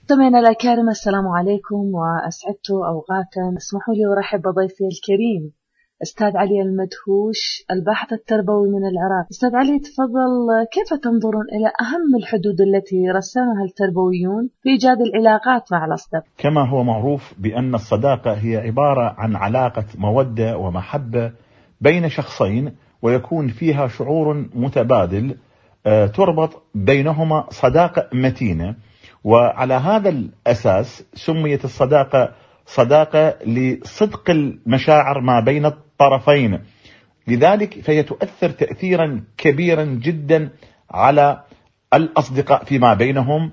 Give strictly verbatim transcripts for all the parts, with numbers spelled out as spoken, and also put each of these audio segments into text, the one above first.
مستمعينا الأكارم، السلام عليكم وأسعدت أوقاتا. اسمحوا لي أرحب بضيفي الكريم أستاذ علي المدهوش، الباحث التربوي من العراق. أستاذ علي، تفضل، كيف تنظرون إلى أهم الحدود التي رسمها التربويون في إيجاد العلاقات مع الأصدقاء؟ كما هو معروف بأن الصداقة هي عبارة عن علاقة مودة ومحبة بين شخصين، ويكون فيها شعور متبادل تربط بينهما صداقة متينة. وعلى هذا الأساس سميت الصداقة صداقة لصدق المشاعر ما بين الطرفين. لذلك فهي تؤثر تأثيرا كبيرا جدا على الأصدقاء فيما بينهم،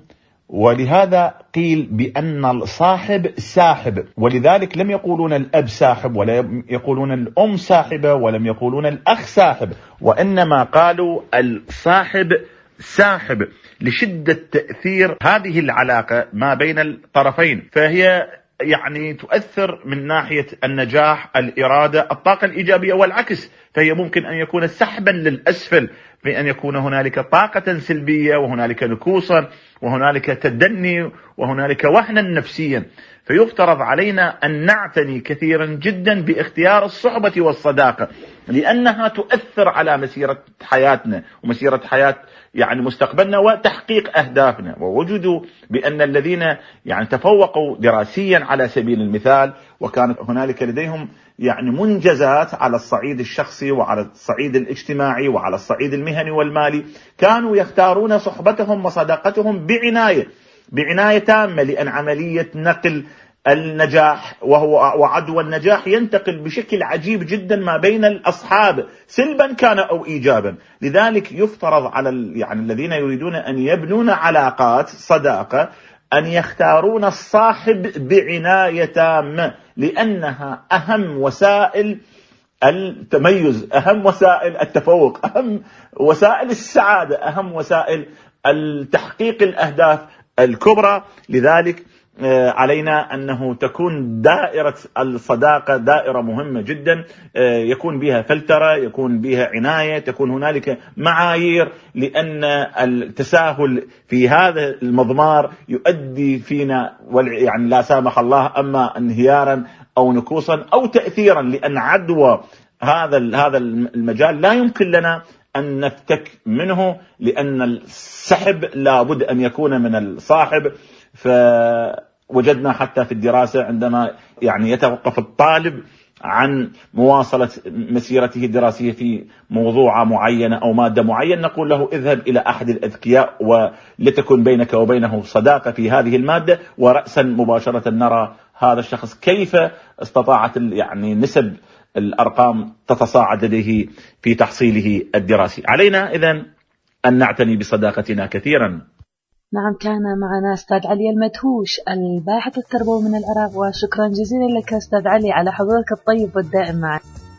ولهذا قيل بأن الصاحب ساحب. ولذلك لم يقولون الأب ساحب، ولا يقولون الأم ساحبة، ولم يقولون الأخ ساحب، وإنما قالوا الصاحب ساحب لشدة تأثير هذه العلاقة ما بين الطرفين. فهي يعني تؤثر من ناحية النجاح، الإرادة، الطاقة الإيجابية، والعكس. فهي ممكن أن يكون سحبا للأسفل، بأن يكون هنالك طاقة سلبية، وهنالك نكوصا، وهنالك تدني، وهنالك وهنا نفسيا. فيفترض علينا أن نعتني كثيرا جدا باختيار الصحبة والصداقة، لأنها تؤثر على مسيرة حياتنا ومسيرة حياة يعني مستقبلنا وتحقيق أهدافنا. ووجدوا بأن الذين يعني تفوقوا دراسيا على سبيل المثال، وكانت هنالك لديهم يعني منجزات على الصعيد الشخصي وعلى الصعيد الاجتماعي وعلى الصعيد المهني والمالي، كانوا يختارون صحبتهم وصداقتهم بعناية بعناية تامة، لأن عملية نقل النجاح وهو وعدوى النجاح ينتقل بشكل عجيب جدا ما بين الأصحاب، سلبا كان أو إيجابا. لذلك يفترض على يعني الذين يريدون أن يبنون علاقات صداقة أن يختارون الصاحب بعناية تامة، لأنها أهم وسائل التميز، أهم وسائل التفوق، أهم وسائل السعادة، أهم وسائل التحقيق الأهداف الكبرى. لذلك علينا أنه تكون دائرة الصداقة دائرة مهمة جدا، يكون بها فلترة، يكون بها عناية، تكون هنالك معايير، لأن التساهل في هذا المضمار يؤدي فينا يعني لا سامح الله أما انهيارا أو نكوصا أو تأثيرا، لأن عدوى هذا هذا المجال لا يمكن لنا أن نفتك منه، لأن السحب لابد أن يكون من الصاحب. فوجدنا حتى في الدراسة عندما يعني يتوقف الطالب عن مواصلة مسيرته الدراسية في موضوع معينة أو مادة معينة، نقول له اذهب إلى أحد الأذكياء ولتكن بينك وبينه صداقة في هذه المادة، ورأسا مباشرة نرى هذا الشخص كيف استطاعت يعني نسب الأرقام تتصاعد لديه في تحصيله الدراسي. علينا إذن أن نعتني بصداقتنا كثيرا. نعم، كان معنا أستاذ علي المدهوش، الباحث التربوي من العراق، وشكرا جزيلا لك أستاذ علي على حضورك الطيب والدائم معنا.